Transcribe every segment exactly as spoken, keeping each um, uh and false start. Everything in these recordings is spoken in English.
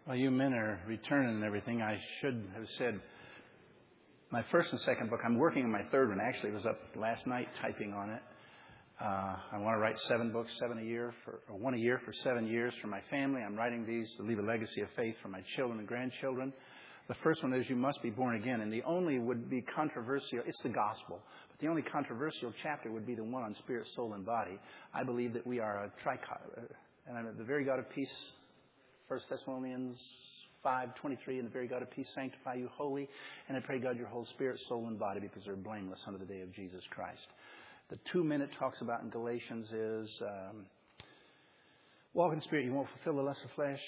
Well, you men are returning and everything. I should have said my first and second book. I'm working on my third one. Actually, it was up last night typing on it. Uh, I want to write seven books, seven a year, for or one a year for seven years for my family. I'm writing these to leave a legacy of faith for my children and grandchildren. The first one is You Must Be Born Again. And the only would be controversial. It's the gospel. But the only controversial chapter would be the one on spirit, soul, and body. I believe that we are a trichotomy. And I'm the very God of peace. First Thessalonians five twenty-three, and the very God of peace sanctify you wholly. And I pray, God, your whole spirit, soul, and body, because they're blameless under the day of Jesus Christ. The two men it talks about in Galatians is um, walk in the spirit, you won't fulfill the lust of flesh.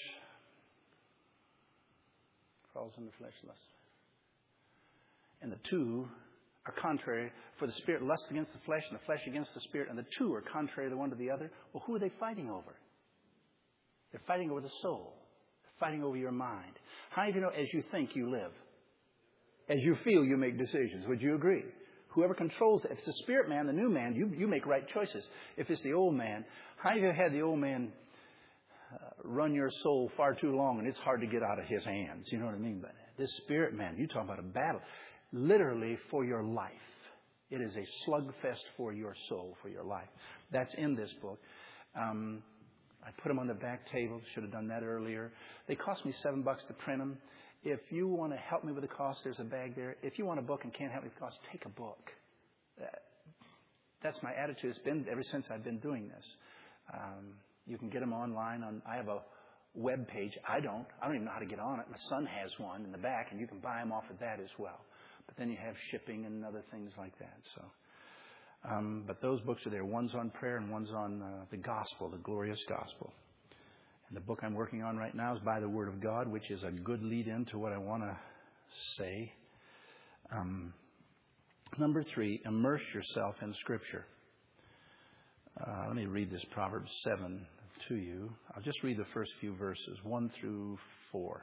Falls in the flesh lust. And the two are contrary. For the spirit lusts against the flesh, and the flesh against the spirit, and the two are contrary the one to the other. Well, who are they fighting over? They're fighting over the soul. They're fighting over your mind. How do you know as you think you live? As you feel you make decisions. Would you agree? Whoever controls it. If it's the spirit man, the new man, you, you make right choices. If it's the old man, how have you had the old man uh, run your soul far too long and it's hard to get out of his hands? You know what I mean by that? This spirit man, you talk about a battle. Literally for your life. It is a slugfest for your soul, for your life. That's in this book. Um, I put them on the back table. Should have done that earlier. They cost me seven bucks to print them. If you want to help me with the cost, there's a bag there. If you want a book and can't help me with the cost, take a book. That's my attitude. It's been ever since I've been doing this. Um, you can get them online. On I have a web page. I don't. I don't even know how to get on it. My son has one in the back, and you can buy them off of that as well. But then you have shipping and other things like that. So, um, but those books are there. One's on prayer and one's on uh, the gospel, the glorious gospel. And the book I'm working on right now is By the Word of God, which is a good lead-in to what I want to say. Um, number three, immerse yourself in Scripture. Uh, let me read this Proverbs seven to you. I'll just read the first few verses, one through four.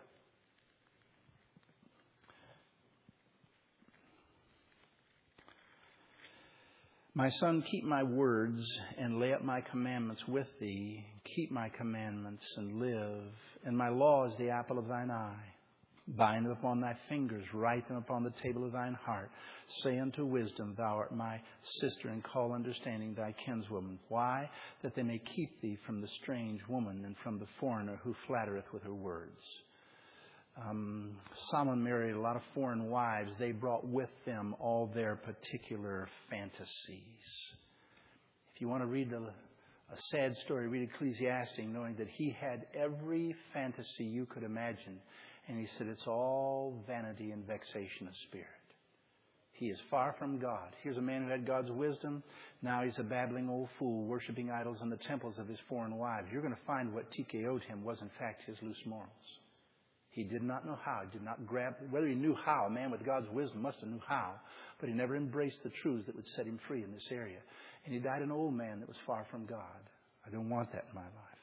My son, keep my words and lay up my commandments with thee. Keep my commandments and live. And my law is the apple of thine eye. Bind them upon thy fingers. Write them upon the table of thine heart. Say unto wisdom, thou art my sister, and call understanding thy kinswoman. Why? That they may keep thee from the strange woman and from the foreigner who flattereth with her words. Um, Solomon married a lot of foreign wives. They brought with them all their particular fantasies. If you want to read a, a sad story, read Ecclesiastes, knowing that he had every fantasy you could imagine. And he said it's all vanity and vexation of spirit. He is far from God. Here's a man who had God's wisdom. Now he's a babbling old fool, worshiping idols in the temples of his foreign wives. You're going to find what T K O'd him was in fact his loose morals. He did not know how. He did not grab, whether he knew how. A man with God's wisdom must have knew how. But he never embraced the truths that would set him free in this area. And he died an old man that was far from God. I don't want that in my life.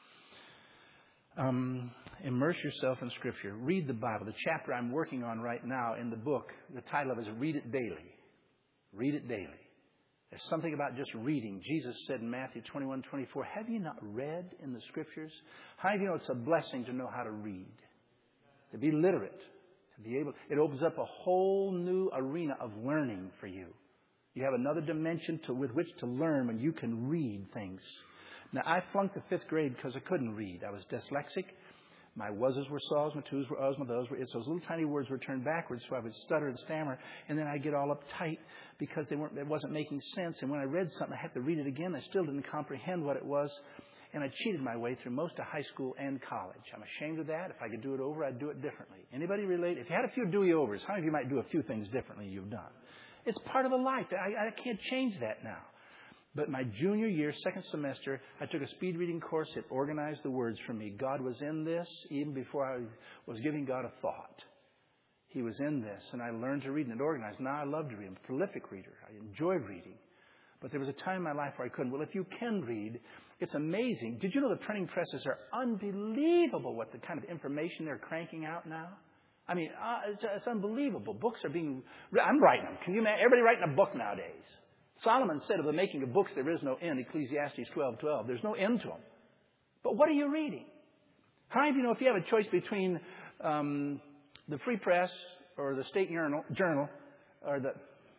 Um, immerse yourself in Scripture. Read the Bible. The chapter I'm working on right now in the book, the title of it is Read It Daily. Read it daily. There's something about just reading. Jesus said in Matthew twenty-one twenty-four, have you not read in the Scriptures? How do you know it's a blessing to know how to read? To be literate, to be able, it opens up a whole new arena of learning for you. You have another dimension to, with which to learn when you can read things. Now, I flunked the fifth grade because I couldn't read. I was dyslexic. My was's were saws, my to's were uhs, my those were it's. Those little tiny words were turned backwards, so I would stutter and stammer, and then I'd get all uptight because they weren't, it wasn't making sense. And when I read something, I had to read it again. I still didn't comprehend what it was. And I cheated my way through most of high school and college. I'm ashamed of that. If I could do it over, I'd do it differently. Anybody relate? If you had a few do-overs, how many of you might do a few things differently you've done? It's part of the life. I, I can't change that now. But my junior year, second semester, I took a speed reading course that organized the words for me. God was in this even before I was giving God a thought. He was in this, and I learned to read and it organized. Now I love to read. I'm a prolific reader. I enjoy reading. But there was a time in my life where I couldn't. Well, if you can read, it's amazing. Did you know the printing presses are unbelievable what the kind of information they're cranking out now? I mean, uh, it's, it's unbelievable. Books are being... I'm writing them. Can you imagine? Everybody writing a book nowadays. Solomon said of the making of books, there is no end. Ecclesiastes twelve twelve. There's no end to them. But what are you reading? How many of you know if you have a choice between um, the Free Press or the State Journal, Journal or the...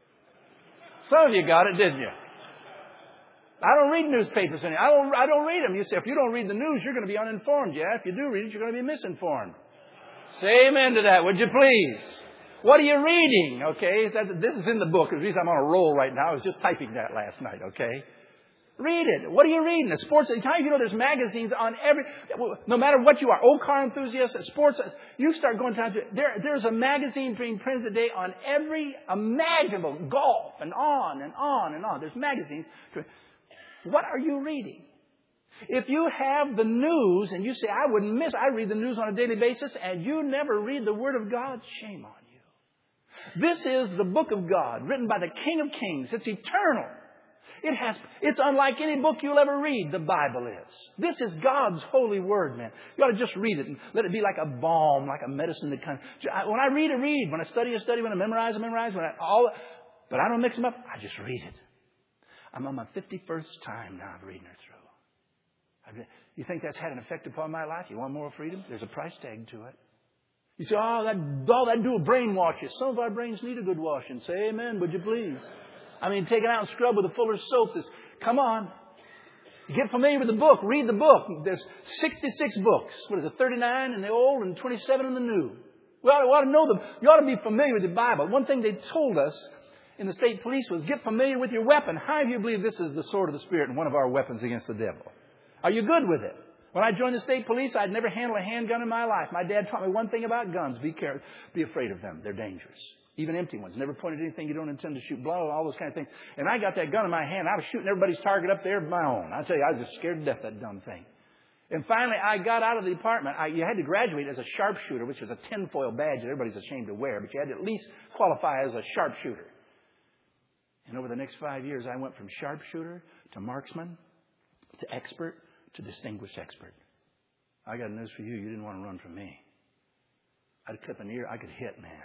Some of you got it, didn't you? I don't read newspapers anymore. I don't, I don't read them. You say, if you don't read the news, you're going to be uninformed. Yeah, if you do read it, you're going to be misinformed. Say amen to that, would you please? What are you reading? Okay, that, this is in the book. The reason I'm on a roll right now. I was just typing that last night, okay? Read it. What are you reading? The sports. How many of you know there's magazines on every, no matter what you are, old car enthusiast, sports, you start going down to, there, there's a magazine being printed today on every imaginable, golf and on and on and on. There's magazines. What are you reading? If you have the news and you say, I wouldn't miss, I read the news on a daily basis, and you never read the Word of God, shame on you. This is the book of God, written by the King of Kings. It's eternal. It has, it's unlike any book you'll ever read, the Bible is. This is God's holy word, man. You ought to just read it and let it be like a balm, like a medicine that kind of, when I read, I read. When I study, I study. When I memorize, I memorize. When I, all, but I don't mix them up. I just read it. I'm on my fifty-first time now of reading her through. I've, you think that's had an effect upon my life? You want more freedom? There's a price tag to it. You say, oh, that, all that do is brainwash you. Some of our brains need a good washing. Say amen, would you please? I mean, take it out and scrub with a Fuller's soap. This, come on. Get familiar with the book. Read the book. There's sixty-six books. What is it, thirty-nine in the old and twenty-seven in the new. We ought, we ought to know them. You ought to be familiar with the Bible. One thing they told us in the state police was get familiar with your weapon. How many of you believe this is the sword of the Spirit and one of our weapons against the devil? Are you good with it? When I joined the state police, I'd never handled a handgun in my life. My dad taught me one thing about guns. Be careful. Be afraid of them. They're dangerous. Even empty ones. Never pointed anything you don't intend to shoot. Blah, all those kind of things. And I got that gun in my hand. I was shooting everybody's target up there of my own. I tell you, I was just scared to death of that dumb thing. And finally, I got out of the department. I, you had to graduate as a sharpshooter, which was a tinfoil badge that everybody's ashamed to wear. But you had to at least qualify as a sharpshooter. And over the next five years, I went from sharpshooter to marksman to expert to distinguished expert. I got news for you. You didn't want to run from me. I'd clip an ear. I could hit, man.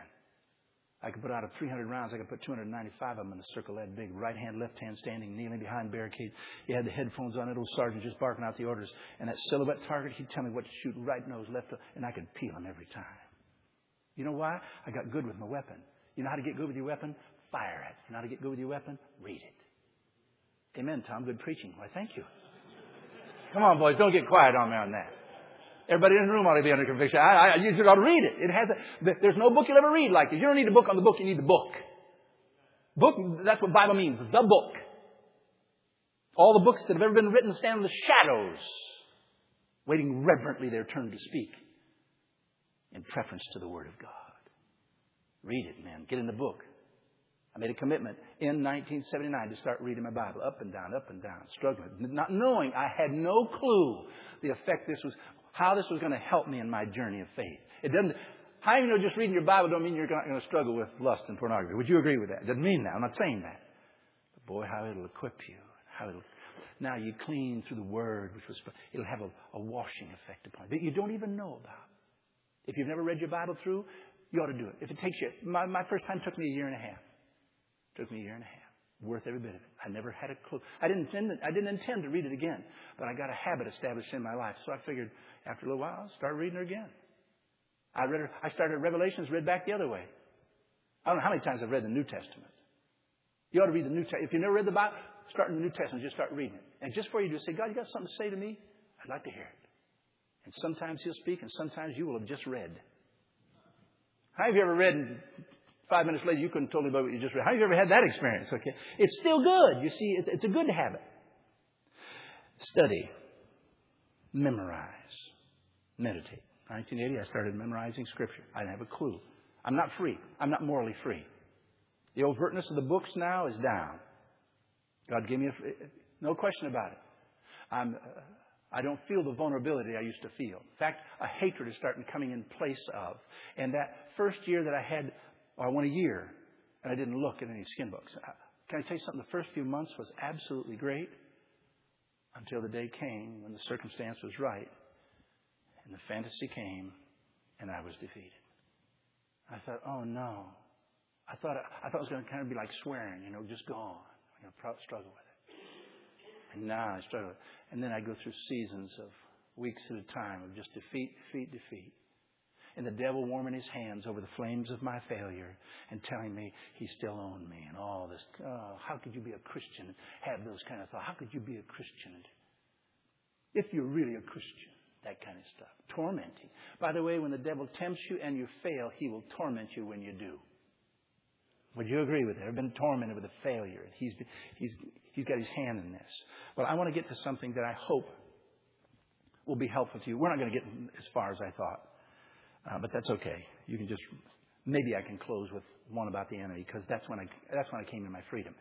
I could put out of three hundred rounds. I could put two hundred ninety-five of them in a circle that big. Right hand, left hand standing, kneeling behind barricade. You had the headphones on. That old sergeant just barking out the orders. And that silhouette target, he'd tell me what to shoot. Right nose, left nose. And I could peel him every time. You know why? I got good with my weapon. You know how to get good with your weapon? Fire it. You know how to get good with your weapon? Read it. Amen, Tom. Good preaching. Why, thank you. Come on, boys. Don't get quiet on me on that. Everybody in the room ought to be under conviction. I, I, you should ought to read it. It has a, there's no book you'll ever read like this. You don't need a book on the book. You need the book. Book, that's what Bible means. The book. All the books that have ever been written stand in the shadows, waiting reverently their turn to speak in preference to the Word of God. Read it, man. Get in the book. I made a commitment in nineteen seventy-nine to start reading my Bible up and down, up and down, struggling, not knowing, I had no clue the effect this was, how this was going to help me in my journey of faith. It doesn't, how do you know just reading your Bible don't mean you're not going to struggle with lust and pornography? Would you agree with that? It doesn't mean that. I'm not saying that. But boy, how it'll equip you. How it'll, now you clean through the Word, which was, it'll have a, a washing effect upon you that you don't even know about. If you've never read your Bible through, you ought to do it. If it takes you, my, my first time took me a year and a half. It took me a year and a half. Worth every bit of it. I never had a clue. I didn't intend, I didn't intend to read it again, but I got a habit established in my life. So I figured after a little while, I'll start reading it again. I read her, I started Revelations, read back the other way. I don't know how many times I've read the New Testament. You ought to read the New Testament. If you've never read the Bible, start in the New Testament. Just start reading it. And just before you do, say, God, you got something to say to me? I'd like to hear it. And sometimes He'll speak, and sometimes you will have just read. How have you ever read and five minutes later you couldn't tell me about what you just read? How have you ever had that experience? Okay, it's still good. You see, it's, it's a good habit. Study, memorize, meditate. nineteen eighty, I started memorizing Scripture. I didn't have a clue. I'm not free. I'm not morally free. The overtness of the books now is down. God gave me a, no question about it. I'm, uh, I don't feel the vulnerability I used to feel. In fact, a hatred is starting coming in place of. And that first year that I had, or I went a year, and I didn't look at any skin books. Can I tell you something? The first few months was absolutely great until the day came when the circumstance was right, and the fantasy came, and I was defeated. I thought, oh no. I thought I thought it was going to kind of be like swearing, you know, just gone. I'm going to struggle with it. And now I struggle with it. And then I go through seasons of weeks at a time of just defeat, defeat, defeat. And the devil warming his hands over the flames of my failure and telling me he still owned me and all this. Oh, how could you be a Christian and have those kind of thoughts? How could you be a Christian if you're really a Christian? That kind of stuff. Tormenting. By the way, when the devil tempts you and you fail, he will torment you when you do. Would you agree with that? I've been tormented with a failure. He's, he's, he's got his hand in this. Well, I want to get to something that I hope will be helpful to you. We're not going to get as far as I thought. Uh, but that's okay. You can just, maybe I can close with one about the enemy, because that's when I, that's when I came to my freedom.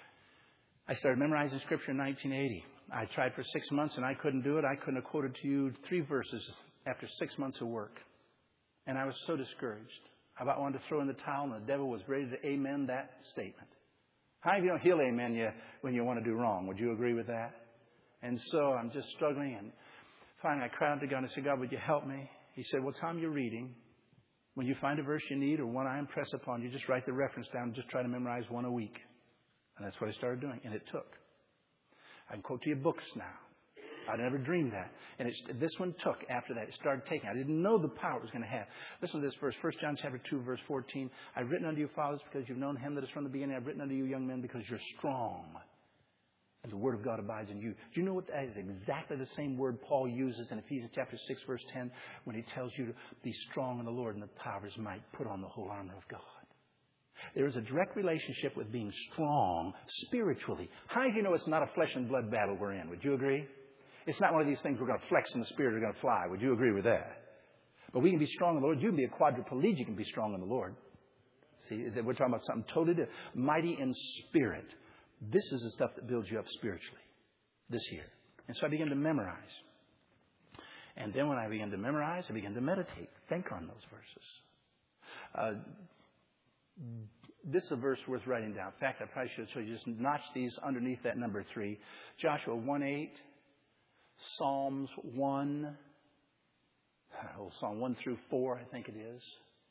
I started memorizing Scripture in nineteen eighty. I tried for six months and I couldn't do it. I couldn't have quoted to you three verses after six months of work. And I was so discouraged. I about wanted to throw in the towel, and the devil was ready to amen that statement. How many of you know he'll amen you when you want to do wrong? Would you agree with that? And so I'm just struggling, and finally I cried out to God and I said, God, would you help me? He said, well, Tom, you're reading. When you find a verse you need or one I impress upon you, just write the reference down and just try to memorize one a week. And that's what I started doing, and it took. I can quote to you books now. I never dreamed that. And it's, this one took after that. It started taking. I didn't know the power it was going to have. Listen to this verse. First John chapter two, verse fourteen. I've written unto you, fathers, because you've known him that is from the beginning. I've written unto you, young men, because you're strong. And the word of God abides in you. Do you know what that is? Exactly the same word Paul uses in Ephesians chapter six, verse ten, when he tells you to be strong in the Lord and the power of his might. Put on the whole armor of God. There is a direct relationship with being strong spiritually. How do you know it's not a flesh and blood battle we're in? Would you agree? It's not one of these things we're going to flex in the spirit, we're going to fly. Would you agree with that? But we can be strong in the Lord. You can be a quadriplegic and be strong in the Lord. See, we're talking about something totally different. Mighty in spirit. This is the stuff that builds you up spiritually this year. And so I began to memorize. And then when I began to memorize, I began to meditate, think on those verses. Uh, this is a verse worth writing down. In fact, I probably should so you just notch these underneath that number three. Joshua one eight, Psalms one, oh, Psalm one through four, I think it is.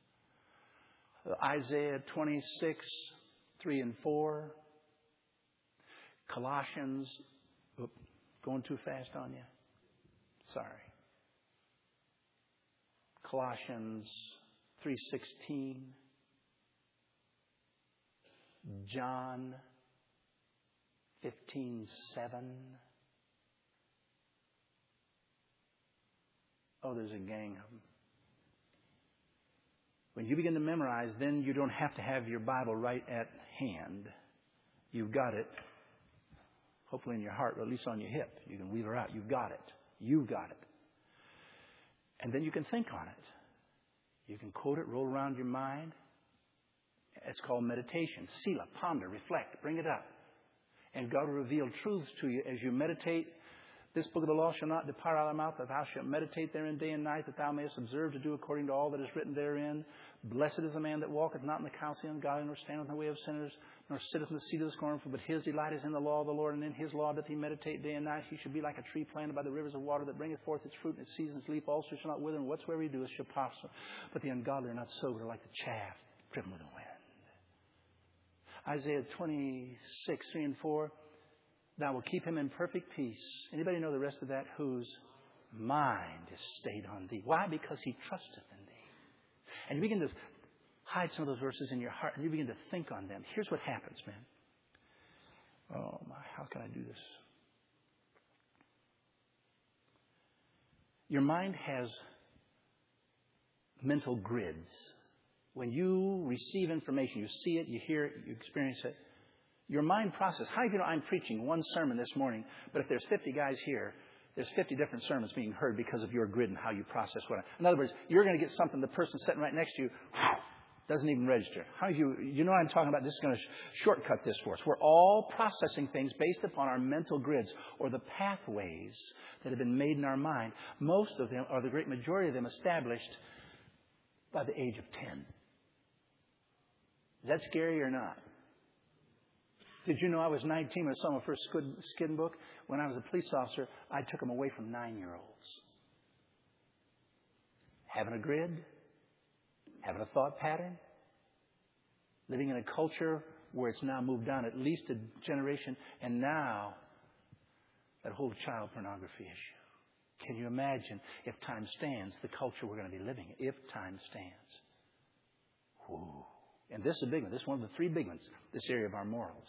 Isaiah twenty-six, three and four. Colossians, oops, going too fast on you? Sorry. Colossians three sixteen. John fifteen seven. Oh, there's a gang of them. When you begin to memorize, then you don't have to have your Bible right at hand. You've got it, hopefully in your heart, or at least on your hip. You can wheel her out. You've got it. You've got it. And then you can think on it. You can quote it, roll around your mind. It's called meditation. Sila, ponder, reflect, bring it up. And God will reveal truths to you as you meditate. This book of the law shall not depart out of thy mouth, but thou shalt meditate therein day and night, that thou mayest observe to do according to all that is written therein. Blessed is the man that walketh not in the counsel of the ungodly, nor standeth in the way of sinners, nor sitteth in the seat of the scornful, but his delight is in the law of the Lord, and in his law doth he meditate day and night. He shall be like a tree planted by the rivers of water, that bringeth forth its fruit in its season. Its leaf also shall not wither, and whatsoever he doeth shall prosper. But the ungodly are not so, but are like the chaff driven with the wind. Isaiah twenty-six, three and four. Thou wilt keep him in perfect peace. Anybody know the rest of that? Whose mind is stayed on thee. Why? Because he trusteth in thee. And you begin to hide some of those verses in your heart, and you begin to think on them. Here's what happens, man. Oh, my, how can I do this? Your mind has mental grids. When you receive information, you see it, you hear it, you experience it. Your mind process. How do you know I'm preaching one sermon this morning, but if there's fifty guys here, there's fifty different sermons being heard because of your grid and how you process what I... In other words, you're going to get something the person sitting right next to you doesn't even register. How do you... You know what I'm talking about? This is going to sh- shortcut this for us. We're all processing things based upon our mental grids or the pathways that have been made in our mind. Most of them, or the great majority of them, established by the age of ten. Is that scary or not? Did you know I was nineteen when I saw my first skin book? When I was a police officer, I took them away from nine-year-olds. Having a grid, having a thought pattern, living in a culture where it's now moved down at least a generation, and now that whole child pornography issue. Can you imagine if time stands, the culture we're going to be living in? If time stands. Whew. And this is a big one. This is one of the three big ones, this area of our morals.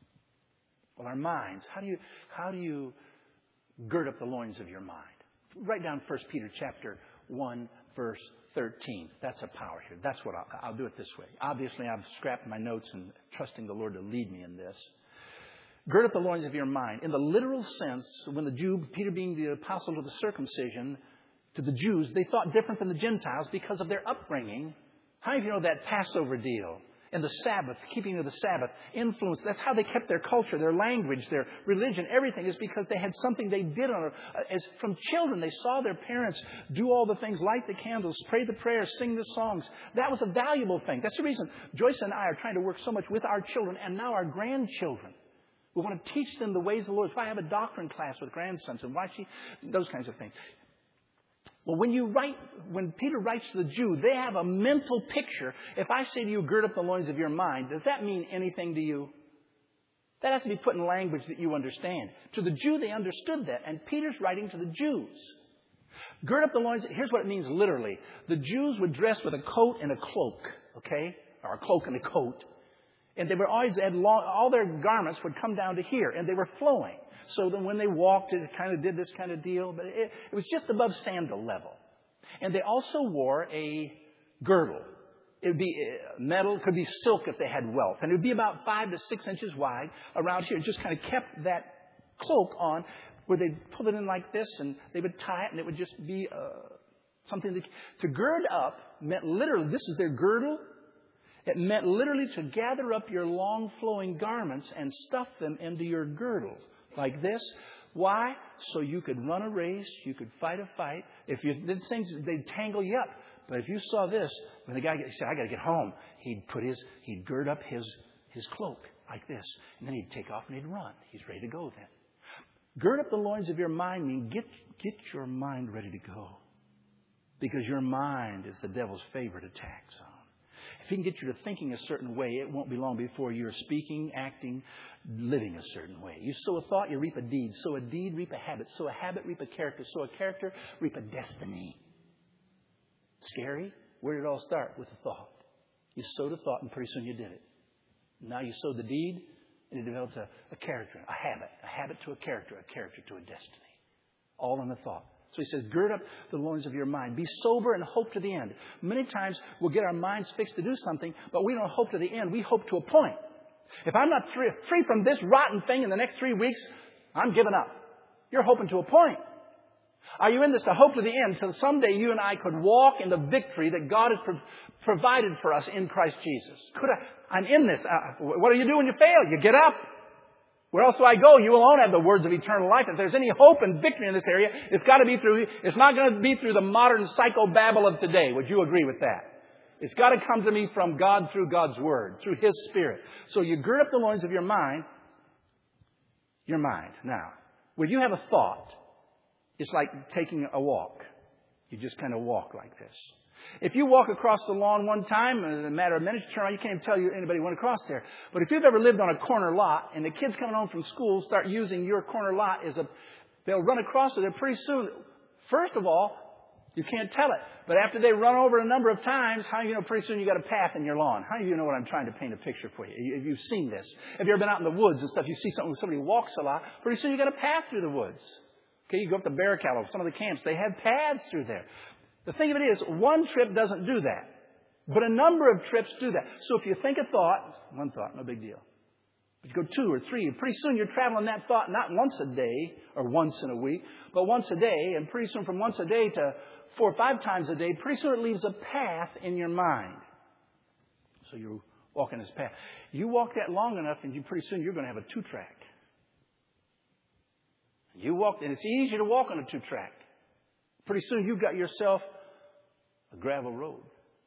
Well, our minds. How do you, how do you gird up the loins of your mind? Write down First Peter chapter one, verse thirteen. That's a power here. That's what I'll, I'll do it this way. Obviously, I've scrapped my notes and trusting the Lord to lead me in this. Gird up the loins of your mind. In the literal sense, when the Jew, Peter being the apostle of the circumcision, to the Jews, they thought different than the Gentiles because of their upbringing. How many of you know that Passover deal and the Sabbath, keeping of the Sabbath, influence? That's how they kept their culture, their language, their religion, everything is because they had something they did on it. As from children, they saw their parents do all the things, light the candles, pray the prayers, sing the songs. That was a valuable thing. That's the reason Joyce and I are trying to work so much with our children and now our grandchildren. We want to teach them the ways of the Lord. That's why I have a doctrine class with grandsons and why she, those kinds of things. Well, when you write, when Peter writes to the Jew, they have a mental picture. If I say to you, gird up the loins of your mind, does that mean anything to you? That has to be put in language that you understand. To the Jew, they understood that. And Peter's writing to the Jews. Gird up the loins. Here's what it means literally. The Jews would dress with a coat and a cloak, okay? Or a cloak and a coat. And they were always, had long, all their garments would come down to here, and they were flowing. So that when they walked, it kind of did this kind of deal, but it, it was just above sandal level. And they also wore a girdle. It would be metal, could be silk if they had wealth. And it would be about five to six inches wide around here. It just kind of kept that cloak on where they'd pull it in like this, and they would tie it, and it would just be uh, something that, to gird up meant literally, this is their girdle. It meant literally to gather up your long flowing garments and stuff them into your girdle. Like this. Why? So you could run a race. You could fight a fight. If you did things, they'd tangle you up. But if you saw this, when the guy said, I got to get home, he'd put his, he'd gird up his, his cloak like this. And then he'd take off and he'd run. He's ready to go then. Gird up the loins of your mind means get, get your mind ready to go. Because your mind is the devil's favorite attack zone. If he can get you to thinking a certain way, it won't be long before you're speaking, acting, living a certain way. You sow a thought, you reap a deed. Sow a deed, reap a habit. Sow a habit, reap a character. Sow a character, reap a destiny. Scary? Where did it all start? With a thought. You sowed a thought and pretty soon you did it. Now you sowed the deed and it develops a, a character, a habit. A habit to a character, a character to a destiny. All in the thought. So he says, gird up the loins of your mind. Be sober and hope to the end. Many times we'll get our minds fixed to do something, but we don't hope to the end. We hope to a point. If I'm not free, free from this rotten thing in the next three weeks, I'm giving up. You're hoping to a point. Are you in this to hope to the end so someday you and I could walk in the victory that God has pro- provided for us in Christ Jesus? Could I? I'm in this. Uh, what do you do when you fail? You get up. Where else do I go? You alone have the words of eternal life. If there's any hope and victory in this area, it's got to be through, it's not going to be through the modern psychobabble of today. Would you agree with that? It's got to come to me from God through God's Word, through His Spirit. So you gird up the loins of your mind. Your mind. Now, when you have a thought, it's like taking a walk. You just kind of walk like this. If you walk across the lawn one time, in a matter of minutes, turn around, you can't even tell you anybody went across there. But if you've ever lived on a corner lot and the kids coming home from school start using your corner lot as a, they'll run across it there pretty soon. First of all, you can't tell it. But after they run over a number of times, how do you know pretty soon you got a path in your lawn? How do you know what I'm trying to paint a picture for you? If you've seen this. If you've ever been out in the woods and stuff, you see something, somebody walks a lot, pretty soon you got a path through the woods. Okay, you go up to Barricallo, some of the camps, they have paths through there. The thing of it is, one trip doesn't do that. But a number of trips do that. So if you think a thought, one thought, no big deal. But you go two or three, and pretty soon you're traveling that thought not once a day or once in a week, but once a day. And pretty soon from once a day to four or five times a day, pretty soon it leaves a path in your mind. So you're walking this path. You walk that long enough, and you pretty soon you're going to have a two-track. You walk, and it's easy to walk on a two-track. Pretty soon you've got yourself a gravel road.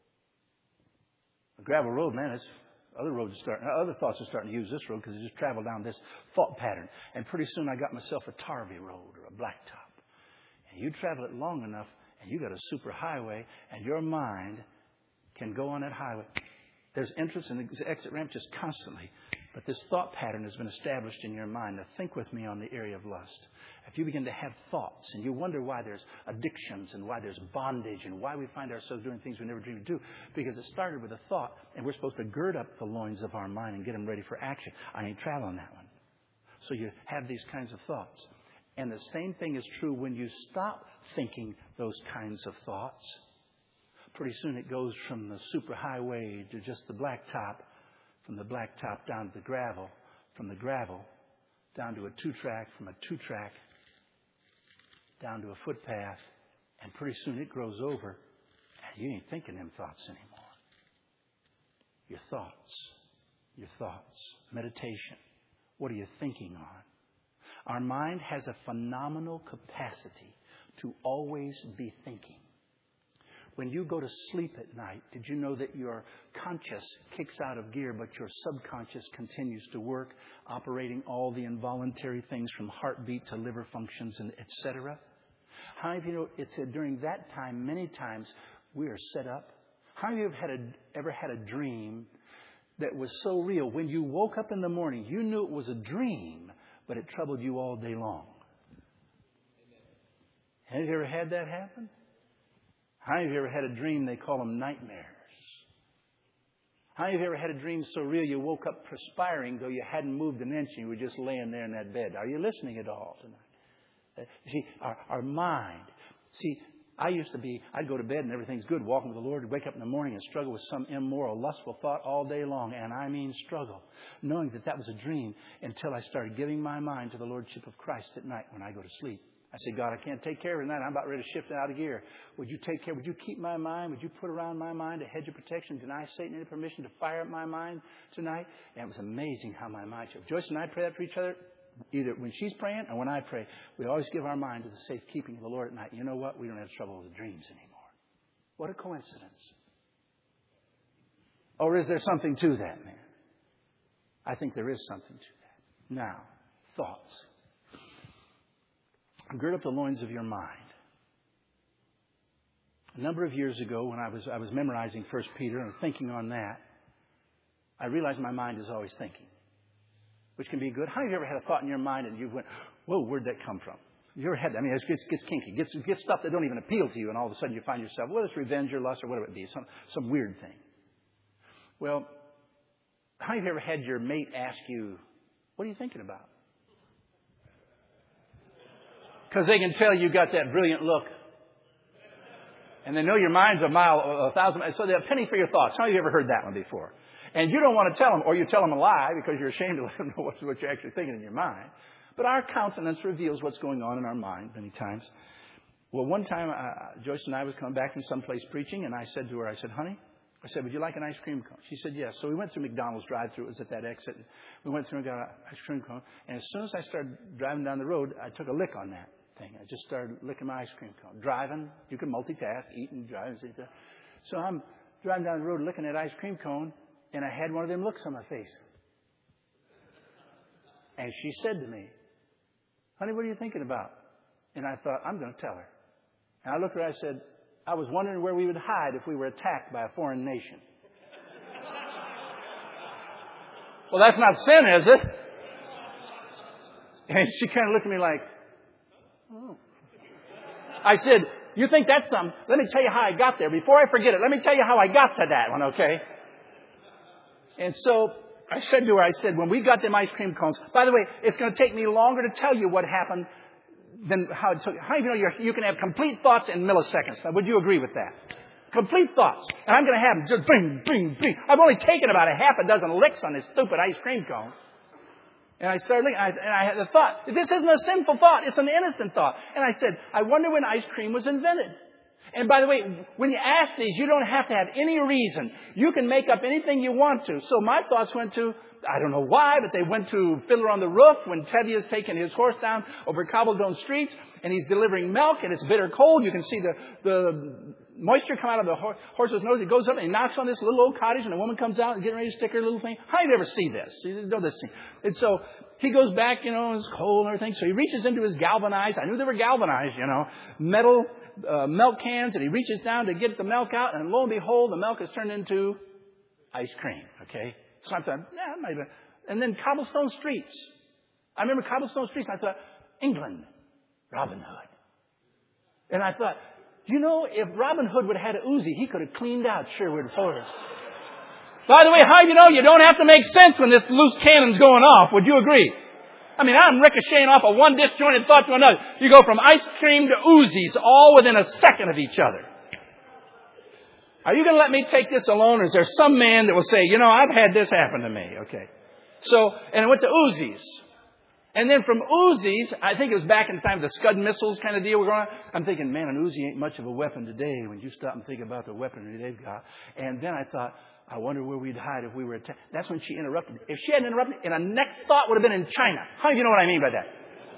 A gravel road, man, it's, other roads are starting, other thoughts are starting to use this road because they just travel down this thought pattern. And pretty soon I got myself a Tarvey road or a blacktop. And you travel it long enough and you got a super highway and your mind can go on that highway. There's entrance and exit ramp just constantly. But this thought pattern has been established in your mind. Now think with me on the area of lust. If you begin to have thoughts and you wonder why there's addictions and why there's bondage and why we find ourselves doing things we never dreamed to do, because it started with a thought, and we're supposed to gird up the loins of our mind and get them ready for action. I ain't traveling that one. So you have these kinds of thoughts. And the same thing is true when you stop thinking those kinds of thoughts. Pretty soon it goes from the superhighway to just the blacktop, from the blacktop down to the gravel, from the gravel down to a two-track, from a two-track down to a footpath, and pretty soon it grows over, and you ain't thinking them thoughts anymore. Your thoughts, your thoughts, meditation. What are you thinking on? Our mind has a phenomenal capacity to always be thinking. When you go to sleep at night, did you know that your conscious kicks out of gear, but your subconscious continues to work, operating all the involuntary things from heartbeat to liver functions and et cetera? How many of you know it's a, during that time, many times, we are set up? How many of you have had a, ever had a dream that was so real? When you woke up in the morning, you knew it was a dream, but it troubled you all day long. Have you ever had that happen? How many of you ever had a dream, they call them nightmares? How many of you ever had a dream so real you woke up perspiring though you hadn't moved an inch and you were just laying there in that bed? Are you listening at all tonight? Uh, you see, our, our mind. See, I used to be, I'd go to bed and everything's good, walking with the Lord, wake up in the morning and struggle with some immoral, lustful thought all day long. And I mean struggle, knowing that that was a dream until I started giving my mind to the Lordship of Christ at night when I go to sleep. I say, God, I can't take care of it tonight. I'm about ready to shift it out of gear. Would you take care? Would you keep my mind? Would you put around my mind a hedge of protection? Deny Satan any permission to fire up my mind tonight? And it was amazing how my mind changed. Joyce and I pray that for each other. Either when she's praying or when I pray, we always give our mind to the safekeeping of the Lord at night. You know what? We don't have trouble with the dreams anymore. What a coincidence. Or is there something to that, man? I think there is something to that. Now, thoughts. Gird up the loins of your mind. A number of years ago, when I was I was memorizing First Peter and thinking on that, I realized my mind is always thinking, which can be good. How have you ever had a thought in your mind and you went, whoa, where'd that come from? You ever had that? I mean, it gets, gets kinky. It gets, it gets stuff that don't even appeal to you, and all of a sudden you find yourself, whether it's revenge or lust or whatever it be, some, some weird thing. Well, how have you ever had your mate ask you, what are you thinking about? Because they can tell you got that brilliant look. And they know your mind's a mile, a thousand miles. So they're a penny for your thoughts. How have you ever heard that one before? And you don't want to tell them, or you tell them a lie because you're ashamed to let them know what you're actually thinking in your mind. But our countenance reveals what's going on in our mind many times. Well, one time, uh, Joyce and I was coming back from someplace preaching, and I said to her, I said, honey, I said, would you like an ice cream cone? She said, yes. So we went through McDonald's drive-thru. It was at that exit. We went through and got an ice cream cone. And as soon as I started driving down the road, I took a lick on that thing. I just started licking my ice cream cone. Driving, you can multitask, eat and drive. So I'm driving down the road licking that ice cream cone, and I had one of them looks on my face. And she said to me, honey, what are you thinking about? And I thought, I'm going to tell her. And I looked at her and I said, I was wondering where we would hide if we were attacked by a foreign nation. Well, that's not sin, is it? And she kind of looked at me like, oh. I said, you think that's something? Let me tell you how I got there. Before I forget it, let me tell you how I got to that one, okay? And so I said to her, I said, when we got them ice cream cones, by the way, it's going to take me longer to tell you what happened than how it took. How do you know you're, you can have complete thoughts in milliseconds? Now, would you agree with that? Complete thoughts. And I'm going to have them just bing, bing, bing. I've only taken about a half a dozen licks on this stupid ice cream cone. And I started looking, and I had the thought, this isn't a sinful thought, it's an innocent thought. And I said, I wonder when ice cream was invented. And by the way, when you ask these, you don't have to have any reason. You can make up anything you want to. So my thoughts went to, I don't know why, but they went to Fiddler on the Roof when Teddy is taking his horse down over cobblestone streets and he's delivering milk and it's bitter cold. You can see the, the moisture come out of the horse's nose. He goes up and he knocks on this little old cottage and a woman comes out and getting ready to stick her little thing. How do you ever see this? You know this thing. And so he goes back, you know, it's cold and everything. So he reaches into his galvanized, I knew they were galvanized, you know, metal uh, milk cans, and he reaches down to get the milk out, and lo and behold, the milk is turned into ice cream, okay? So I thought, yeah, it might have been, And then cobblestone streets. I remember cobblestone streets, and I thought, England, Robin Hood. And I thought, you know, if Robin Hood would have had a Uzi, he could have cleaned out Sherwood Forest. By the way, how you know you don't have to make sense when this loose cannon's going off? Would you agree? I mean, I'm ricocheting off of one disjointed thought to another. You go from ice cream to Uzis, all within a second of each other. Are you going to let me take this alone, or is there some man that will say, you know, I've had this happen to me? Okay. So, and it went to Uzis. And then from Uzis, I think it was back in the time of the Scud missiles kind of deal we're going on. I'm thinking, man, an Uzi ain't much of a weapon today when you stop and think about the weaponry they've got. And then I thought, I wonder where we'd hide if we were attacked. That's when she interrupted. If she hadn't interrupted, and a next thought would have been in China. How do you know what I mean by that?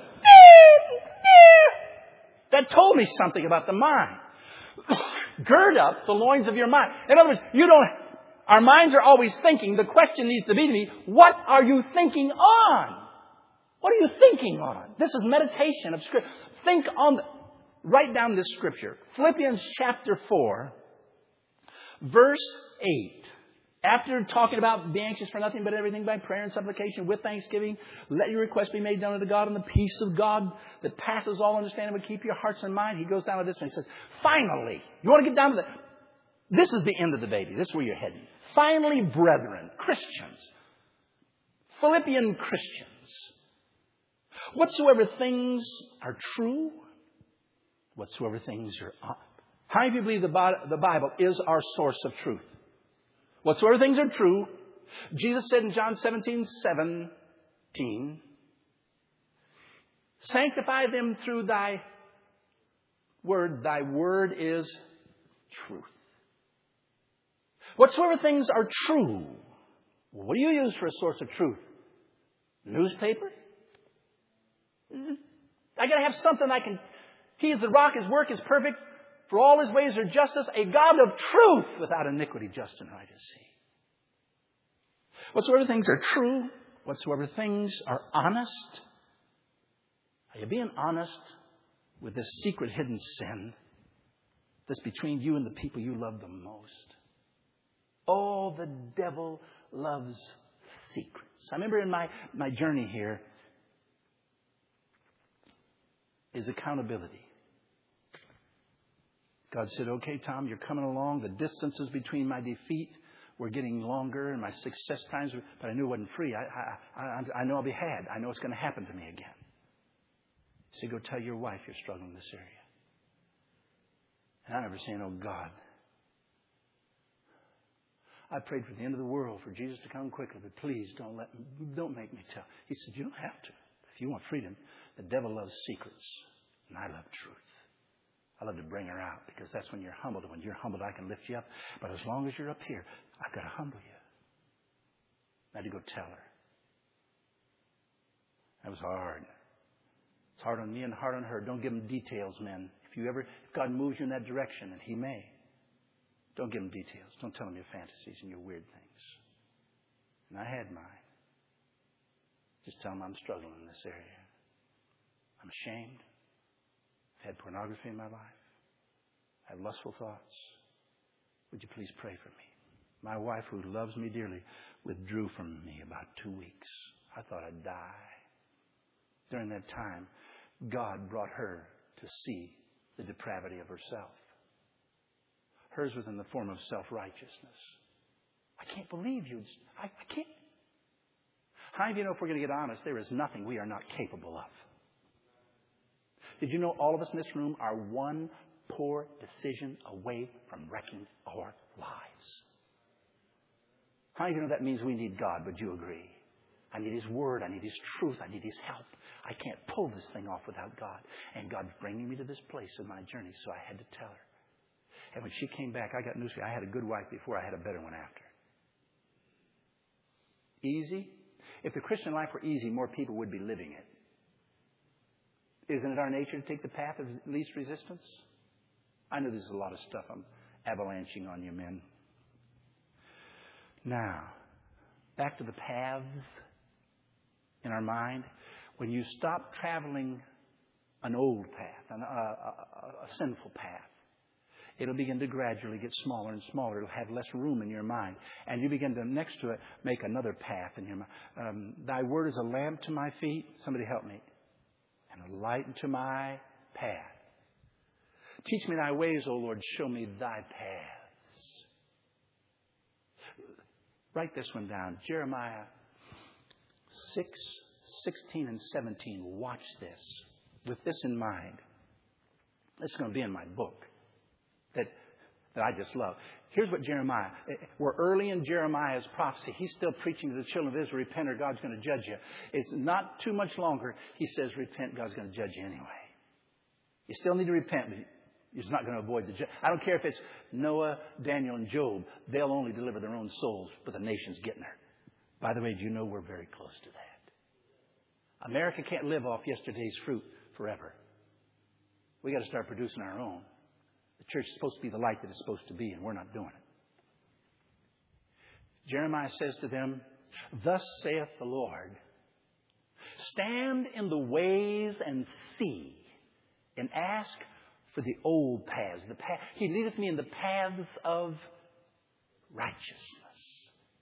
That told me something about the mind. Gird up the loins of your mind. In other words, you don't, our minds are always thinking. The question needs to be to me, what are you thinking on? What are you thinking on? This is meditation of Scripture. Think on, the, write down this Scripture. Philippians chapter four, verse eight. After talking about be anxious for nothing but everything by prayer and supplication with thanksgiving, let your requests be made known unto God, and the peace of God that passes all understanding will keep your hearts and mind. He goes down to this one. He says, finally, you want to get down to the, this is the end of the baby. This is where you're heading. Finally, brethren, Christians, Philippian Christians, whatsoever things are true, whatsoever things are honest. How many of you believe the Bible is our source of truth? Whatsoever things are true, Jesus said in John seventeen seventeen, sanctify them through thy word. Thy word is truth. Whatsoever things are true. What do you use for a source of truth? Newspaper? I got to have something I can. He is the rock, his work is perfect. For all his ways are justice, a God of truth without iniquity, just and right as he. Whatsoever things are true, whatsoever things are honest. Are you being honest with this secret hidden sin that's between you and the people you love the most? Oh, the devil loves secrets. I remember in my, my journey here is accountability. God said, okay, Tom, you're coming along. The distances between my defeat were getting longer and my success times, were, but I knew it wasn't free. I, I, I, I know I'll be had. I know it's going to happen to me again. He said, go tell your wife you're struggling in this area. And I remember saying, oh, God, I prayed for the end of the world, for Jesus to come quickly, but please don't let me, don't make me tell. He said, you don't have to. If you want freedom, the devil loves secrets, and I love truth. I love to bring her out because that's when you're humbled. And when you're humbled, I can lift you up. But as long as you're up here, I've got to humble you. I had to go tell her. That was hard. It's hard on me and hard on her. Don't give them details, men. If you ever, if God moves you in that direction, and He may, don't give them details. Don't tell them your fantasies and your weird things. And I had mine. Just tell them I'm struggling in this area. I'm ashamed. I've had pornography in my life. I have lustful thoughts. Would you please pray for me? My wife, who loves me dearly, withdrew from me about two weeks. I thought I'd die. During that time, God brought her to see the depravity of herself. Hers was in the form of self-righteousness. I can't believe you. I, I can't. How many of you know, if we're going to get honest, there is nothing we are not capable of? Did you know all of us in this room are one poor decision away from wrecking our lives? How many of you know that means we need God? Would you agree? I need His Word. I need His truth. I need His help. I can't pull this thing off without God. And God's bringing me to this place in my journey, so I had to tell her. And when she came back, I got news for you. I had a good wife before. I had a better one after. Easy? If the Christian life were easy, more people would be living it. Isn't it our nature to take the path of least resistance? I know there's a lot of stuff I'm avalanching on you, men. Now, back to the paths in our mind. When you stop traveling an old path, an, uh, a, a sinful path, It'll begin to gradually get smaller and smaller. It'll have less room in your mind. And you begin to, next to it, make another path in your mind. Um, Thy word is a lamp to my feet. Somebody help me. And a light unto my path. Teach me thy ways, O Lord. Show me thy paths. Write this one down. Jeremiah six, sixteen and seventeen. Watch this. With this in mind. This is going to be in my book. That, that I just love. Here's what Jeremiah, we're early in Jeremiah's prophecy. He's still preaching to the children of Israel, repent or God's going to judge you. It's not too much longer. He says, repent, God's going to judge you anyway. You still need to repent, but He's not going to avoid the judgment. I don't care if it's Noah, Daniel, and Job. They'll only deliver their own souls, but the nation's getting there. By the way, do you know we're very close to that? America can't live off yesterday's fruit forever. We got to start producing our own. The church is supposed to be the light that it's supposed to be, and we're not doing it. Jeremiah says to them, thus saith the Lord, stand in the ways and see, and ask for the old paths. The path, he leadeth me in the paths of righteousness.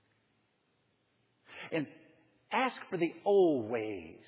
And ask for the old ways.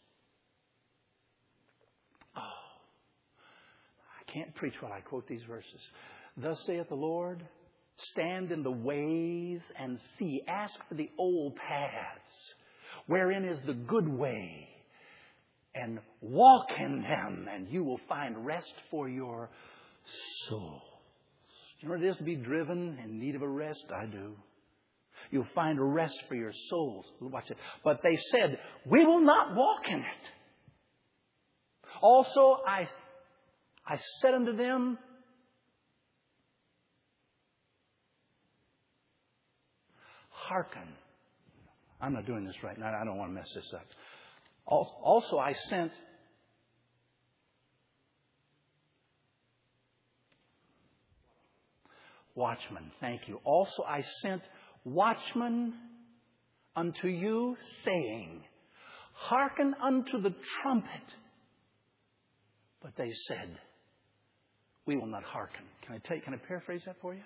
Can't preach while I quote these verses. Thus saith the Lord, stand in the ways and see. Ask for the old paths, wherein is the good way, and walk in them, and you will find rest for your souls. Do you know what it is to be driven in need of a rest? I do. You'll find a rest for your souls. Watch it. But they said, we will not walk in it. Also, I I said unto them, hearken. I'm not doing this right now. I don't want to mess this up. Also, I sent watchmen. Thank you. Also, I sent watchmen unto you, saying, hearken unto the trumpet. But they said, we will not hearken. Can I take, can I paraphrase that for you?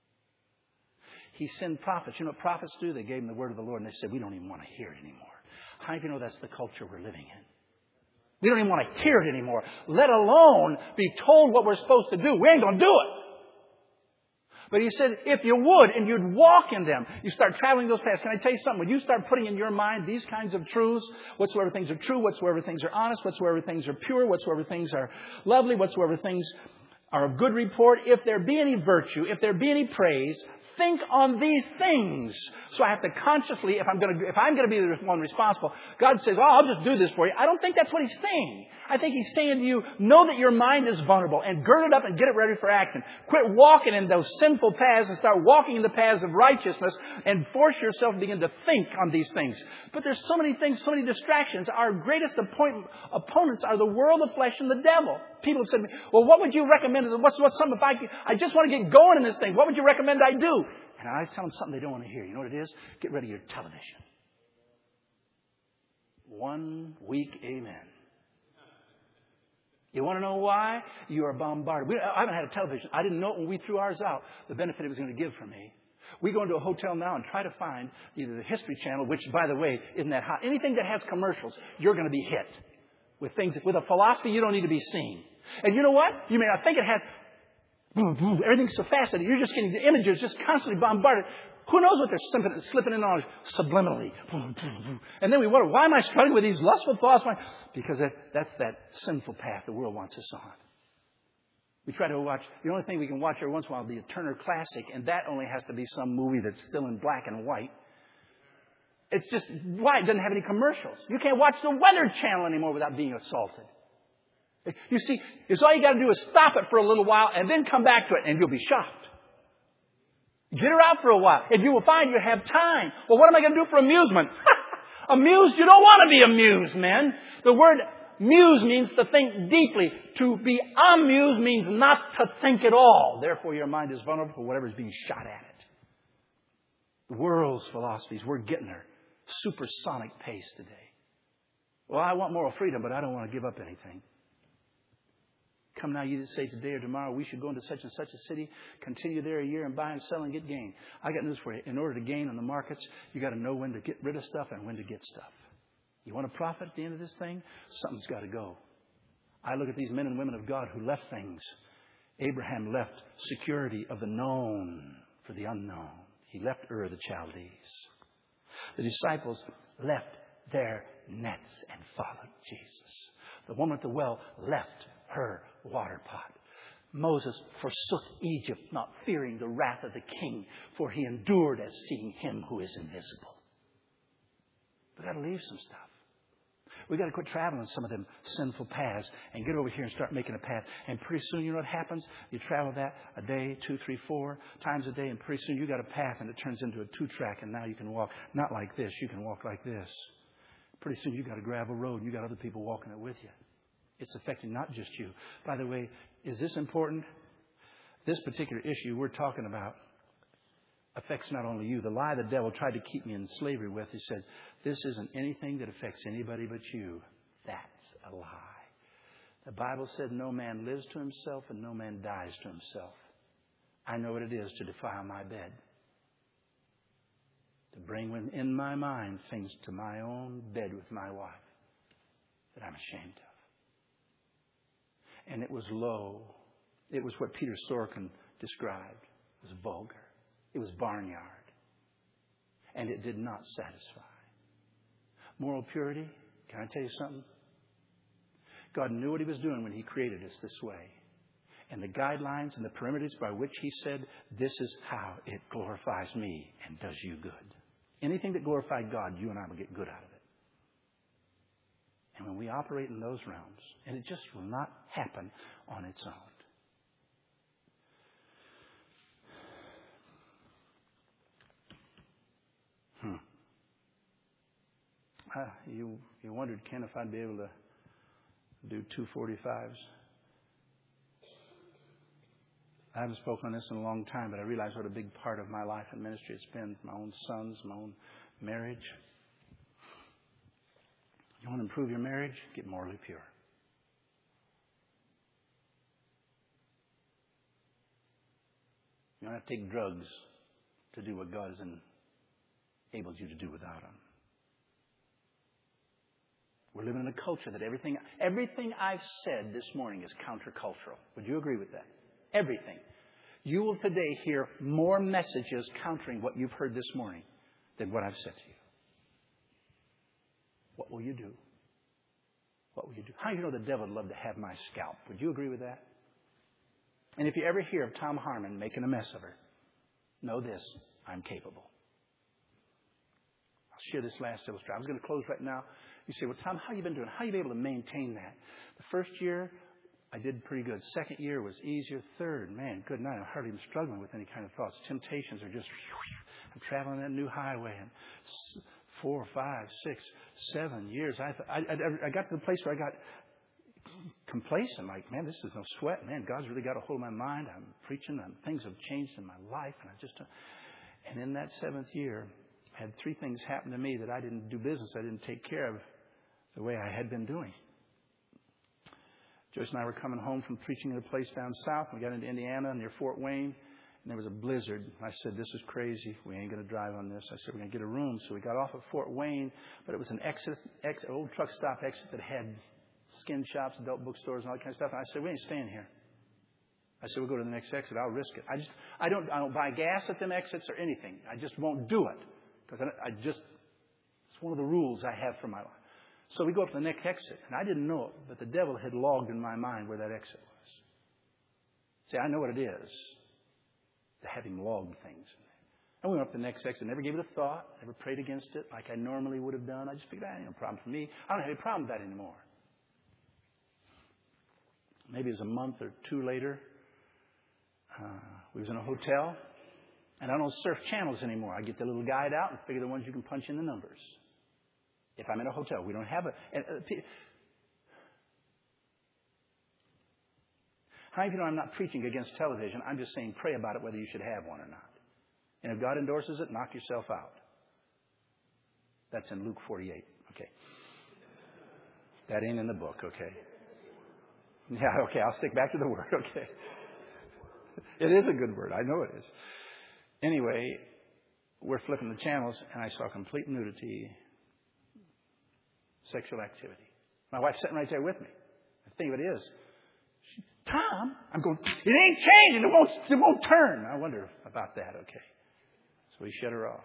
He sent prophets. You know what prophets do? They gave them the word of the Lord and they said, we don't even want to hear it anymore. How do you know that's the culture we're living in? We don't even want to hear it anymore, let alone be told what we're supposed to do. We ain't going to do it. But he said, if you would, and you'd walk in them, you start traveling those paths. Can I tell you something? When you start putting in your mind these kinds of truths, whatsoever things are true, whatsoever things are honest, whatsoever things are pure, whatsoever things are lovely, whatsoever things are of good report, if there be any virtue, if there be any praise, think on these things. So I have to consciously, if I'm going to, if I'm going to be the one responsible, God says, oh, I'll just do this for you. I don't think that's what He's saying. I think He's saying to you, know that your mind is vulnerable and gird it up and get it ready for action. Quit walking in those sinful paths and start walking in the paths of righteousness and force yourself to begin to think on these things. But there's so many things, so many distractions. Our greatest appoint, opponents are the world, the flesh, and the devil. People have said to me, well, what would you recommend? What's, what's something if I, I just want to get going in this thing? What would you recommend I do? And I always tell them something they don't want to hear. You know what it is? Get rid of your television. One week, amen. You want to know why? You are bombarded. We, I haven't had a television. I didn't know it when we threw ours out, the benefit it was going to give for me. We go into a hotel now and try to find either the History Channel, which, by the way, isn't that hot. Anything that has commercials, you're going to be hit with things, with a philosophy you don't need to be seen. And you know what? You may not think it has, boom, boom, everything's so fascinating. You're just getting the images just constantly bombarded. Who knows what they're slipping, slipping in on subliminally. Boom, boom, boom. And then we wonder, why am I struggling with these lustful thoughts? Because that, that's that sinful path the world wants us on. We try to watch, the only thing we can watch every once in a while is the Turner Classic, and that only has to be some movie that's still in black and white. It's just, why? It doesn't have any commercials. You can't watch the Weather Channel anymore without being assaulted. You see, it's all you got to do is stop it for a little while and then come back to it, and you'll be shocked. Get her out for a while, and you will find you have time. Well, what am I going to do for amusement? Amused? You don't want to be amused, man. The word muse means to think deeply. To be amused means not to think at all. Therefore, your mind is vulnerable for whatever is being shot at it. The world's philosophies, we're getting there. Supersonic pace today. Well, I want moral freedom, but I don't want to give up anything. Come now, you that say today or tomorrow we should go into such and such a city, continue there a year and buy and sell and get gain. I got news for you. In order to gain on the markets, you got to know when to get rid of stuff and when to get stuff. You want to profit at the end of this thing? Something's got to go. I look at these men and women of God who left things. Abraham left security of the known for the unknown. He left Ur of the Chaldees. The disciples left their nets and followed Jesus. The woman at the well left her water pot. Moses forsook Egypt, not fearing the wrath of the king, for he endured as seeing him who is invisible. We've got to leave some stuff. We've got to quit traveling some of them sinful paths and get over here and start making a path. And pretty soon, you know what happens? You travel that a day, two, three, four times a day, and pretty soon you got a path and it turns into a two-track, and now you can walk not like this. You can walk like this. Pretty soon you got a gravel road and you got other people walking it with you. It's affecting not just you. By the way, is this important? This particular issue we're talking about affects not only you. The lie the devil tried to keep me in slavery with, he says, this isn't anything that affects anybody but you. That's a lie. The Bible said no man lives to himself and no man dies to himself. I know what it is to defile my bed. To bring in my mind things to my own bed with my wife that I'm ashamed of. And it was low. It was what Peter Sorkin described. It was vulgar. It was barnyard. And it did not satisfy. Moral purity, can I tell you something? God knew what he was doing when he created us this way. And the guidelines and the perimeters by which he said, this is how it glorifies me and does you good. Anything that glorified God, you and I will get good out of it. And when we operate in those realms, and it just will not happen on its own. Hmm. Uh, you, you wondered, Ken, if I'd be able to do two forty-fives. I haven't spoken on this in a long time, but I realize what a big part of my life and ministry it's been. My own sons, my own marriage. You want to improve your marriage? Get morally pure. You don't have to take drugs to do what God has enabled you to do without them. We're living in a culture that everything, everything I've said this morning is countercultural. Would you agree with that? Everything. You will today hear more messages countering what you've heard this morning than what I've said to you. What will you do? What will you do? How do you know the devil would love to have my scalp? Would you agree with that? And if you ever hear of Tom Harmon making a mess of her, know this, I'm capable. I'll share this last illustration. I was going to close right now. You say, well, Tom, how have you been doing? How have you been able to maintain that? The first year, I did pretty good. Second year was easier. Third, man, good night. I'm hardly even struggling with any kind of thoughts. Temptations are just, I'm traveling that new highway. And four, five, six, seven years. I, I, I, I got to the place where I got complacent. Like, man, this is no sweat. Man, God's really got a hold of my mind. I'm preaching and things have changed in my life. And I just, and in that seventh year, I had three things happen to me that I didn't do business. I didn't take care of the way I had been doing. Joyce and I were coming home from preaching at a place down south. We got into Indiana near Fort Wayne, and there was a blizzard. I said, this is crazy. We ain't going to drive on this. I said, we're going to get a room. So we got off at Fort Wayne, but it was an exit, exit, old truck stop exit that had skin shops, adult bookstores, and all that kind of stuff. And I said, we ain't staying here. I said, we'll go to the next exit. I'll risk it. I just, I don't, I don't buy gas at them exits or anything. I just won't do it. Because I, I just, it's one of the rules I have for my life. So we go up to the next exit, and I didn't know it, but the devil had logged in my mind where that exit was. See, I know what it is to have him log things. And we went up to the next exit, never gave it a thought, never prayed against it like I normally would have done. I just figured, that ain't no problem for me. I don't have any problem with that anymore. Maybe it was a month or two later, uh, we was in a hotel, and I don't surf channels anymore. I get the little guide out and figure the ones you can punch in the numbers. If I'm in a hotel, we don't have a... And, uh, how many of you know I'm not preaching against television? I'm just saying pray about it whether you should have one or not. And if God endorses it, knock yourself out. That's in Luke forty-eight. Okay. That ain't in the book, okay. Yeah, okay, I'll stick back to the word, okay. It is a good word. I know it is. Anyway, we're flipping the channels, and I saw complete nudity, sexual activity. My wife's sitting right there with me. The thing of it is, she, Tom, I'm going, it ain't changing. It won't, it won't turn. I wonder about that, okay. So we shut her off.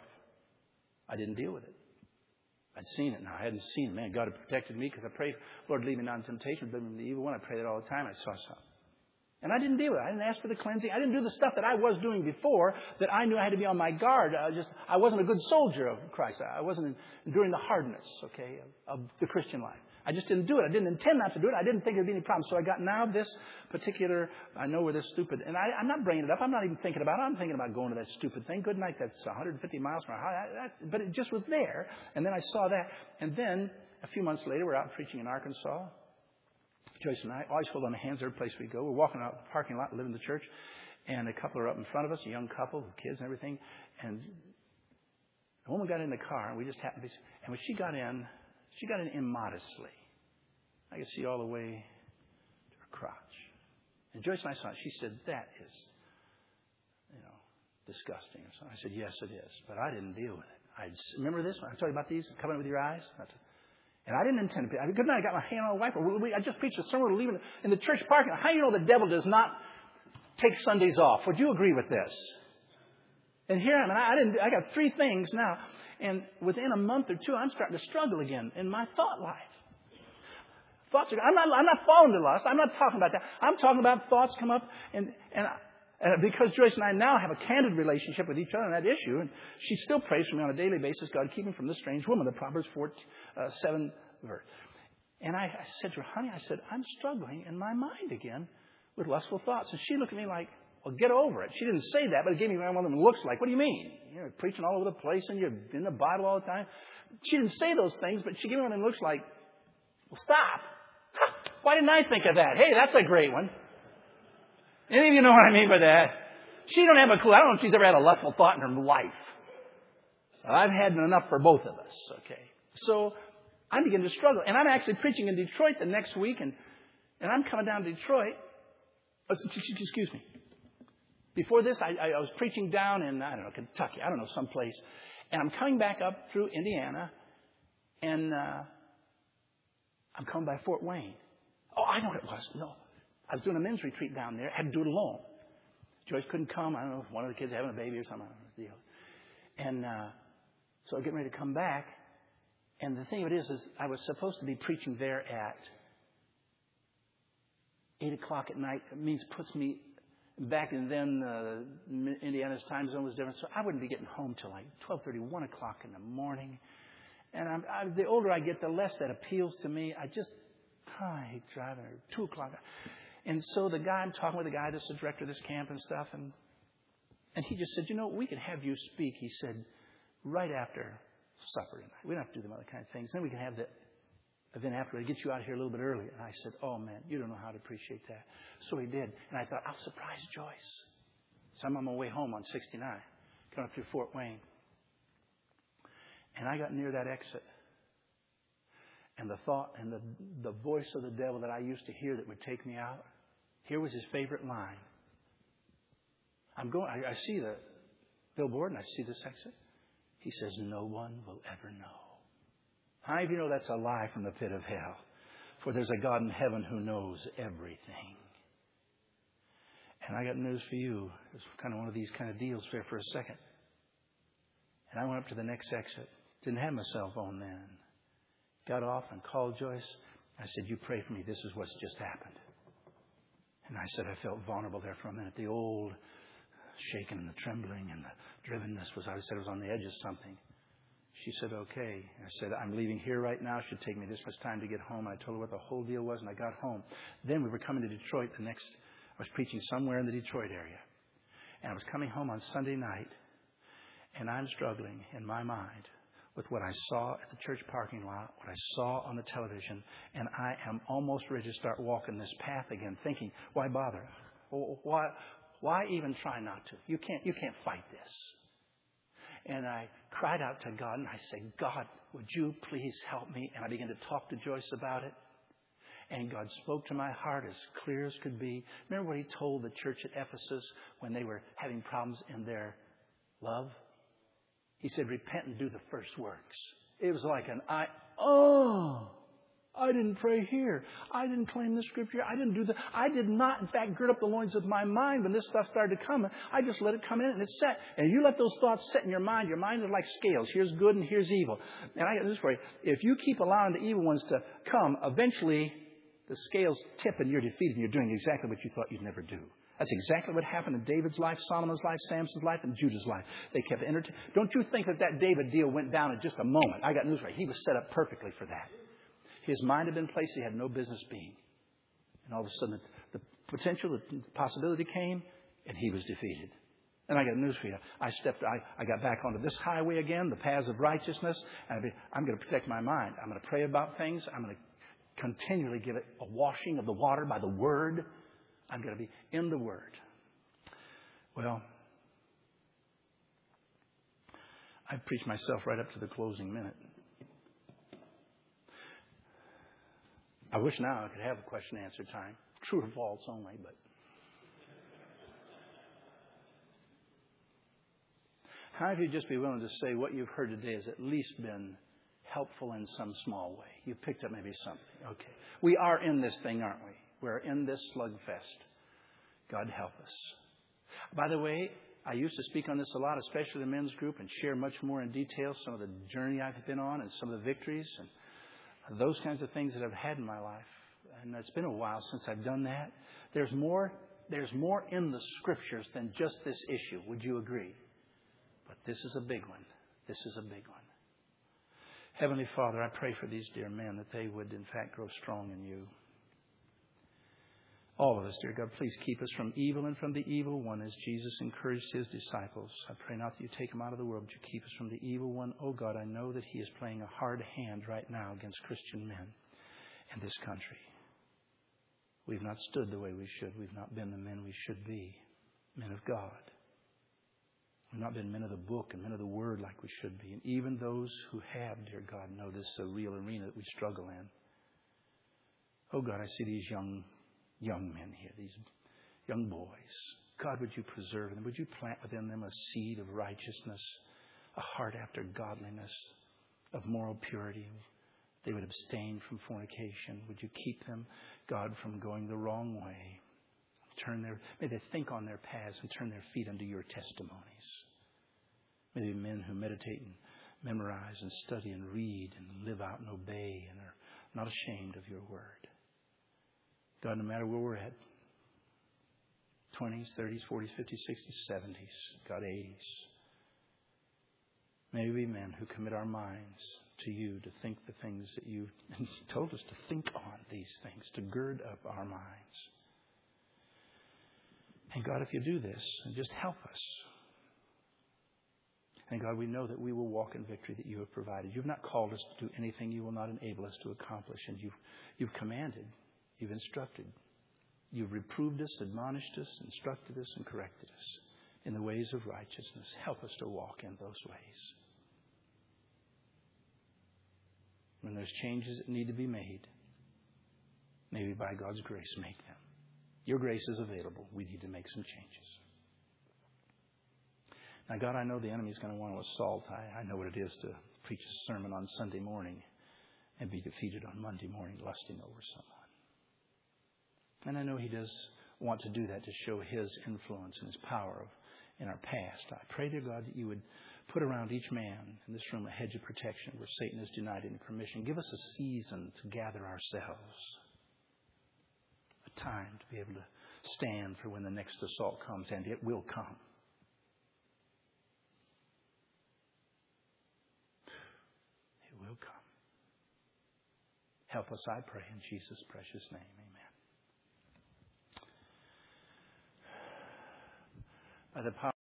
I didn't deal with it. I'd seen it now. I hadn't seen it. Man, God had protected me because I prayed, Lord, lead me not in temptation, but in the evil one. I prayed it all the time. I saw something. And I didn't deal with it. I didn't ask for the cleansing. I didn't do the stuff that I was doing before that I knew I had to be on my guard. I just, I wasn't a good soldier of Christ. I wasn't enduring the hardness, okay, of, of the Christian life. I just didn't do it. I didn't intend not to do it. I didn't think there'd be any problem. So I got now this particular, I know where this stupid, and I, I'm not bringing it up. I'm not even thinking about it. I'm thinking about going to that stupid thing. Good night. That's one hundred fifty miles per hour. That's, but it just was there. And then I saw that. And then a few months later, we're out preaching in Arkansas. Joyce and I always hold on the hands every place we go. We're walking out the parking lot, living in the church, and a couple are up in front of us, a young couple with kids and everything. And the woman got in the car, and we just happened to be, and when she got in, she got in immodestly. I could see all the way to her crotch. And Joyce and I saw it. She said, that is, you know, disgusting. So I said, yes, it is. But I didn't deal with it. I remember this one? I told you about these, coming with your eyes? And I didn't intend to. I mean, good night. I got my hand on the wiper. We, we, I just preached a sermon. We're leaving in the church parking lot. How do you know the devil does not take Sundays off? Would you agree with this? And here I am. And I, I didn't. I got three things now. And within a month or two, I'm starting to struggle again in my thought life. Thoughts are, I'm not. I'm not falling to lust. I'm not talking about that. I'm talking about thoughts come up, and and, I, and because Joyce and I now have a candid relationship with each other on that issue, and she still prays for me on a daily basis. God, keep me from this strange woman. The Proverbs four, uh, seven verse. And I, I said to her, honey, I said, I'm struggling in my mind again with lustful thoughts. And she looked at me like, well, get over it. She didn't say that, but it gave me one of them looks like. What do you mean? You're preaching all over the place, and you're in the Bible all the time. She didn't say those things, but she gave me one of them looks like, well, stop. Why didn't I think of that? Hey, that's a great one. Any of you know what I mean by that? She don't have a clue. I don't know if she's ever had a lustful thought in her life. I've had enough for both of us, okay? So I begin to struggle. And I'm actually preaching in Detroit the next week, and, and I'm coming down to Detroit. Oh, excuse me. Before this, I, I was preaching down in, I don't know, Kentucky. I don't know, someplace. And I'm coming back up through Indiana, and uh, I'm coming by Fort Wayne. Oh, I know what it was. No. I was doing a men's retreat down there. I had to do it alone. Joyce couldn't come. I don't know if one of the kids having a baby or something. I don't know the deal. And uh, so I'm getting ready to come back. And the thing of it is, is I was supposed to be preaching there at eight o'clock at night. It means puts me back, and then uh, Indiana's time zone was different. So I wouldn't be getting home till like twelve thirty, one o'clock in the morning. And I'm, I, the older I get, the less that appeals to me. I just, oh, I hate driving, or two o'clock. And so the guy, I'm talking with the guy that's the director of this camp and stuff, and and he just said, you know, we could have you speak, he said, right after supper tonight. We don't have to do them other kind of things. Then we can have the event after. It gets you out of here a little bit early. And I said, oh, man, you don't know how to appreciate that. So he did. And I thought, I'll surprise Joyce. So I'm on my way home on sixty-nine, coming up through Fort Wayne. And I got near that exit. And the thought and the, the voice of the devil that I used to hear that would take me out, here was his favorite line. I'm going, I, I see the billboard and I see this exit. He says, no one will ever know. How many of you know that's a lie from the pit of hell? For there's a God in heaven who knows everything. And I got news for you. It's kind of one of these kind of deals there for a second. And I went up to the next exit. Didn't have my cell phone then. Got off and called Joyce. I said, you pray for me. This is what's just happened. And I said, I felt vulnerable there for a minute. The old shaking and the trembling and the drivenness was, I said, I was on the edge of something. She said, okay. I said, I'm leaving here right now. It should take me this much time to get home. I told her what the whole deal was, and I got home. Then we were coming to Detroit the next, I was preaching somewhere in the Detroit area. And I was coming home on Sunday night, and I'm struggling in my mind with what I saw at the church parking lot, what I saw on the television, and I am almost ready to start walking this path again, thinking, why bother? Why, why even try not to? You can't, you can't fight this. And I cried out to God, and I said, God, would you please help me? And I began to talk to Joyce about it. And God spoke to my heart as clear as could be. Remember what He told the church at Ephesus when they were having problems in their love? He said, repent and do the first works. It was like an I, oh, I didn't pray here. I didn't claim the Scripture. I didn't do the, I did not, in fact, gird up the loins of my mind when this stuff started to come. I just let it come in and it's set. And you let those thoughts set in your mind. Your mind is like scales. Here's good and here's evil. And I got this for you. If you keep allowing the evil ones to come, eventually the scales tip and you're defeated and you're doing exactly what you thought you'd never do. That's exactly what happened in David's life, Solomon's life, Samson's life, and Judah's life. They kept entertaining. Don't you think that that David deal went down in just a moment? I got news for you. He was set up perfectly for that. His mind had been placed he had no business being. And all of a sudden the, the potential, the possibility came, and he was defeated. And I got news for you. I stepped, I, I got back onto this highway again, the paths of righteousness. And I be, I'm going to protect my mind. I'm going to pray about things. I'm going to continually give it a washing of the water by the Word. I'm going to be in the Word. Well, I preached myself right up to the closing minute. I wish now I could have a question and answer time. True or false only, but. How would you just be willing to say what you've heard today has at least been helpful in some small way? You picked up maybe something. Okay. We are in this thing, aren't we? We're in this slugfest. God help us. By the way, I used to speak on this a lot, especially the men's group, and share much more in detail some of the journey I've been on and some of the victories and those kinds of things that I've had in my life. And it's been a while since I've done that. There's more, there's more in the Scriptures than just this issue. Would you agree? But this is a big one. This is a big one. Heavenly Father, I pray for these dear men that they would in fact grow strong in you. All of us, dear God, please keep us from evil and from the evil one as Jesus encouraged His disciples. I pray not that you take them out of the world, but you keep us from the evil one. Oh God, I know that he is playing a hard hand right now against Christian men in this country. We've not stood the way we should. We've not been the men we should be, men of God. We've not been men of the book and men of the Word like we should be. And even those who have, dear God, know this is a real arena that we struggle in. Oh God, I see these young Young men here, these young boys. God, would you preserve them? Would you plant within them a seed of righteousness, a heart after godliness, of moral purity? They would abstain from fornication. Would you keep them, God, from going the wrong way? Turn their, may they think on their paths and turn their feet unto your testimonies. May they be men who meditate and memorize and study and read and live out and obey and are not ashamed of your word. God, no matter where we're at, twenties, thirties, forties, fifties, sixties, seventies, God, eighties, may we be men who commit our minds to you to think the things that you've told us to think on, these things, to gird up our minds. And God, if you do this, just help us. And God, we know that we will walk in victory that you have provided. You've not called us to do anything you will not enable us to accomplish. And you've, you've commanded. You've instructed. You've reproved us, admonished us, instructed us, and corrected us in the ways of righteousness. Help us to walk in those ways. When there's changes that need to be made, maybe by God's grace, make them. Your grace is available. We need to make some changes. Now, God, I know the enemy's going to want to assault. I, I know what it is to preach a sermon on Sunday morning and be defeated on Monday morning, lusting over someone. And I know he does want to do that to show his influence and his power in our past. I pray, dear God, that you would put around each man in this room a hedge of protection where Satan is denied any permission. Give us a season to gather ourselves, a time to be able to stand for when the next assault comes, and it will come. It will come. Help us, I pray, in Jesus' precious name. Amen. By the power